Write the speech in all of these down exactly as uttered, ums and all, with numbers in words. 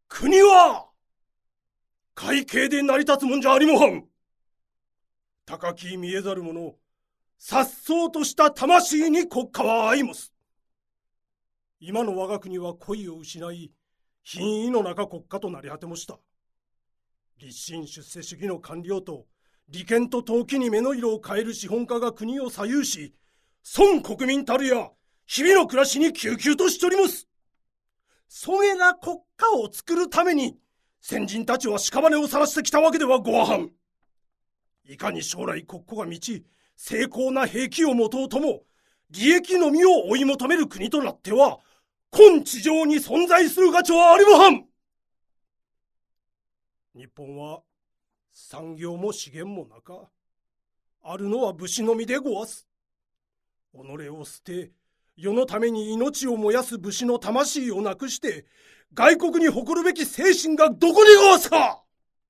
国は会計で成り立つもんじゃありもはん。高き見えざる者、颯爽とした魂に国家は相もす。今の我が国は恋を失い、品位の中国家となり果てもした。立身出世主義の官僚と利権と投機に目の色を変える資本家が国を左右し、孫国民たるや日々の暮らしに救急としております。そげな国家を作るために先人たちは屍を晒してきたわけではごわはん。いかに将来国庫が満ち精巧な兵器を持とうとも利益のみを追い求める国となっては今地上に存在する価値はありもはん。日本は産業も資源もなか、あるのは武士のみでごわす。己を捨て世のために命を燃やす武士の魂をなくして外国に誇るべき精神がどこにごわすか。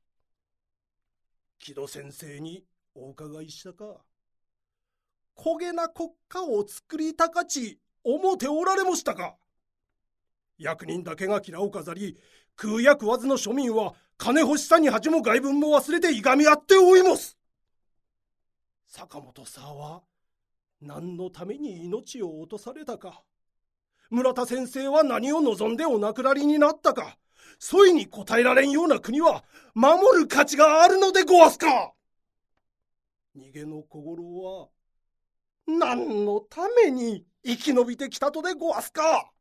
木戸先生にお伺いしたか。こげな国家を作りたかち思っておられもしたか。役人だけがキラを飾り、食うや食わずの庶民は金欲しさに恥も外聞も忘れていがみ合っておいもす。坂本さんは何のために命を落とされたか。村田先生は何を望んでお亡くなりになったか。そいに答えられんような国は守る価値があるのでごわすか。逃げの小五郎は何のために生き延びてきたとでごわすか。